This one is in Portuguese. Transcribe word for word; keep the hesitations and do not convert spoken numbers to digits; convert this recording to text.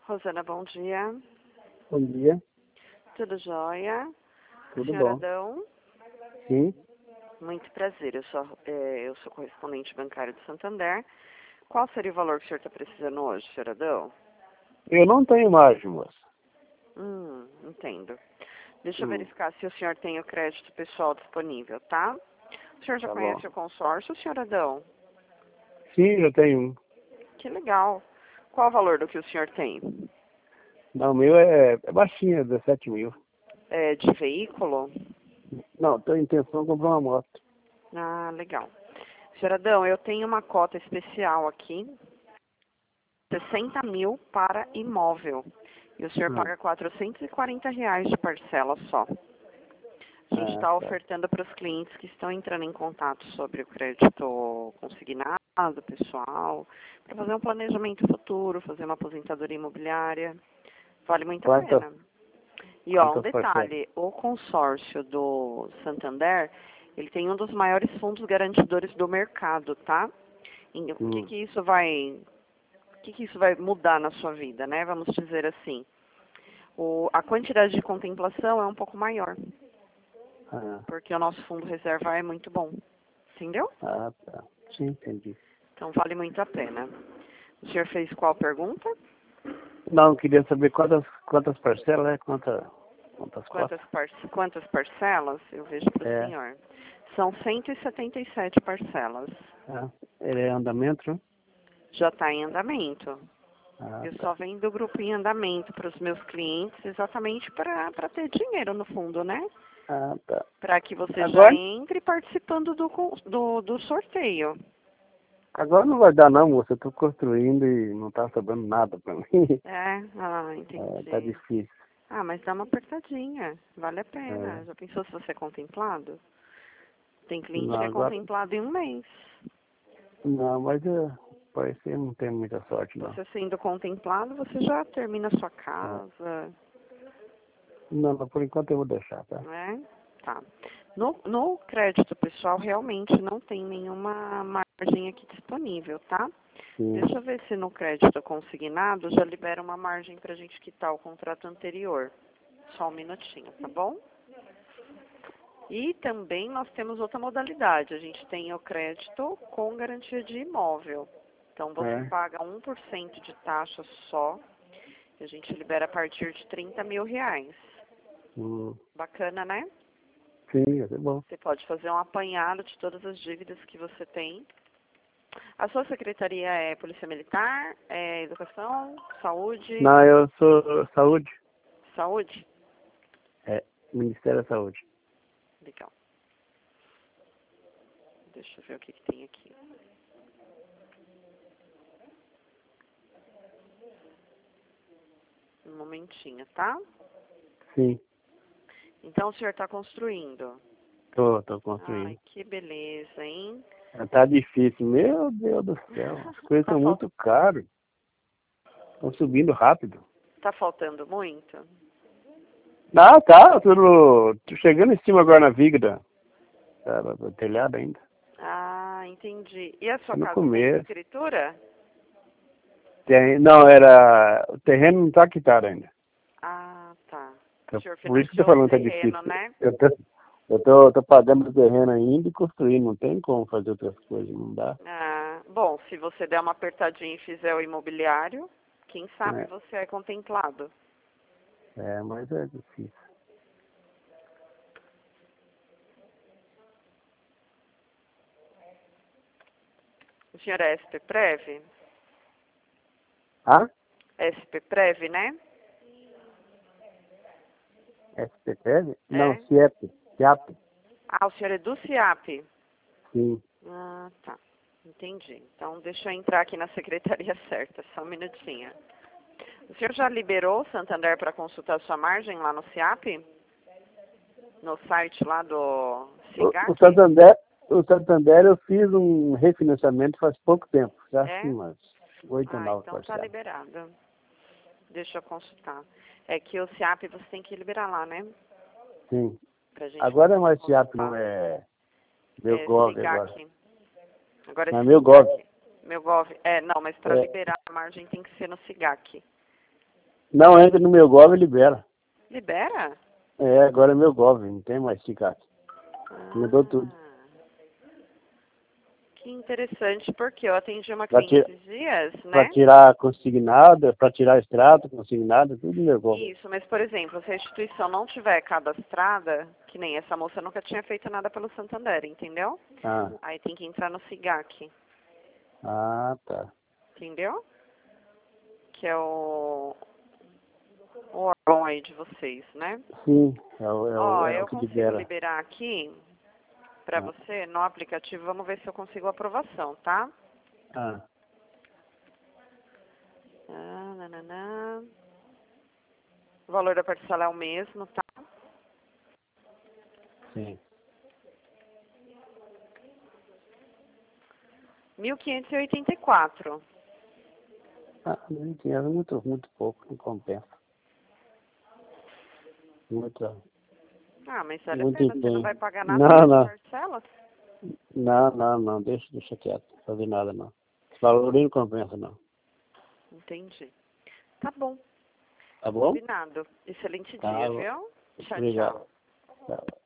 Rosana, bom dia. Bom dia. Tudo jóia? Tudo Senhora bom? Adão? Sim. Muito prazer, eu sou, é, eu sou correspondente bancário do Santander. Qual seria o valor que o senhor está precisando hoje, senhora Adão? Eu não tenho margem, moça. Hum, entendo. Deixa eu Hum, verificar se o senhor tem o crédito pessoal disponível, tá? O senhor já tá conhece bom. o consórcio, senhora Adão? Sim, eu tenho um. Que legal. Qual o valor do que o senhor tem? Não, o meu é, é baixinho, é dezessete mil. É de veículo? Não, tenho intenção de comprar uma moto. Ah, legal. Senhora Adão, eu tenho uma cota especial aqui, sessenta mil para imóvel. E o senhor Hum. paga quatrocentos e quarenta reais de parcela só. A gente Ah, está tá. ofertando para os clientes que estão entrando em contato sobre o crédito consignado, pessoal, para fazer um planejamento futuro, fazer uma aposentadoria imobiliária. Vale muito a Quantas, pena. E ó, um quantas parcelas? detalhe, o consórcio do Santander, ele tem um dos maiores fundos garantidores do mercado, tá? E o que Hum. que isso vai, o que que isso vai mudar na sua vida, né? Vamos dizer assim. O, a quantidade de contemplação é um pouco maior, Ah, porque o nosso fundo reserva é muito bom, entendeu? ah, tá. Sim, entendi. Então vale muito a pena. O senhor fez qual pergunta? Não, eu queria saber quantas, quantas parcelas, é? Quantas, quantas Quantas, cotas? par quantas parcelas? Eu vejo para o É. senhor. São cento e setenta e sete parcelas. Ah, ele é andamento, né? Já está em andamento. Ah, Eu tá. só vendo o grupo em andamento para os meus clientes exatamente para ter dinheiro no fundo, né? Ah, tá. Para que você já Agora, entre participando do, con- do, do sorteio. agora não vai dar não, moça. Eu tô construindo e não tá sobrando nada pra mim. É, ah, É, tá entendi. difícil. Ah, mas dá uma apertadinha. Vale a É. pena. Já pensou se você é contemplado? Tem cliente Não, que é agora. contemplado em um mês. Não, mas é, parece que eu não tenho muita sorte, não. Você sendo contemplado, você já termina a sua É. casa, Não, mas por enquanto eu vou deixar, tá? né? Tá. No, no crédito pessoal, realmente não tem nenhuma margem aqui disponível, tá? Sim. Deixa eu ver se no crédito consignado já libera uma margem para a gente quitar o contrato anterior. Só um minutinho, tá bom? E também nós temos outra modalidade. A gente tem o crédito com garantia de imóvel. Então você É. paga um por cento de taxa só e a gente libera a partir de trinta mil reais. Hum. Bacana, né? Sim, é bom. Você pode fazer um apanhado de todas as dívidas que você tem. A sua secretaria é Polícia Militar, é Educação, Saúde, Não, eu sou saúde. Saúde? É, Ministério da Saúde. Legal. Deixa eu ver o que, que tem aqui. Um momentinho, tá? Sim, Então o senhor está construindo. tô, tô Ai, construindo. que beleza, hein? É, tá difícil. Meu Deus do céu. As coisas tá, estão fal muito caras. Estão subindo rápido. tá faltando muito? Ah, tá. Tudo. Tô chegando em cima agora na viga da, da- do telhado ainda. Ah, entendi. E a Tá sua no casa tem começo. escritura? Tem, não, era. O terreno não tá quitado ainda. Ah, tá. O Então, senhor por isso que eu tô financiou o falando que tá terreno, difícil. né? Eu tô, eu tô, tô pagando o terreno ainda e construindo. Não tem como fazer outras coisas, não dá. Ah, bom, se você der uma apertadinha e fizer o imobiliário, quem sabe É, você é contemplado. é, mas é difícil. O senhor é S P Prev? Ah? S P Prev, né? S P P L? Não, É? CIEP. CIAP. Ah, o senhor é do CIAP? Sim. Ah, tá. Entendi. Então, deixa eu entrar aqui na secretaria certa, só um minutinho. O senhor já liberou o Santander para consultar sua margem lá no CIAP? No site lá do O, o SIGAC? Santander, o Santander eu fiz um refinanciamento faz pouco tempo. Já acho que É? umas oito ou Ah, nove então tá parcelas. liberado. Deixa eu consultar. É que o CIAP você tem que liberar lá, né? Sim. Pra gente Agora é conseguir mais CIAP, não consultar. é meu É Gov agora. SIGAC. Agora Não é é meu Gov. SIGAC. Meu Gov. É, não, mas para É, liberar a margem tem que ser no SIGAC. Não, entra no meu Gov e libera. Libera? É, agora é meu Gov, não tem mais Cicate. Ah, Mudou tudo. que interessante, porque eu atendi uma Pra, cliente ti- esses dias, pra né? tirar consignado, pra tirar extrato, consignado, tudo no meu Gov. Isso, mas por exemplo, se a instituição não tiver cadastrada, que nem essa moça nunca tinha feito nada pelo Santander, entendeu? Ah, Aí tem que entrar no SIGAC, ah, tá. entendeu? Que é o, o órgão aí de vocês, né? Sim, é o, é o, Ó, é o eu que consigo libera. liberar aqui pra Ah, você no aplicativo, vamos ver se eu consigo aprovação, tá? ah, Ah, nananã. O valor da parcela é o mesmo, tá? sim. mil quinhentos e oitenta e quatro. Ah, não dinheiro muito, muito pouco, não compensa. Muito, Ah, mas vale a muito pena, você não empenho. vai pagar nada Não, por não, parcela? não, não, não, deixa, deixa quieto, não fazer nada não. Esse valor não compensa não. Entendi. Tá bom, Tá bom? combinado. Excelente Tá, dia, viu? Tchau, obrigado. tchau. Tchau.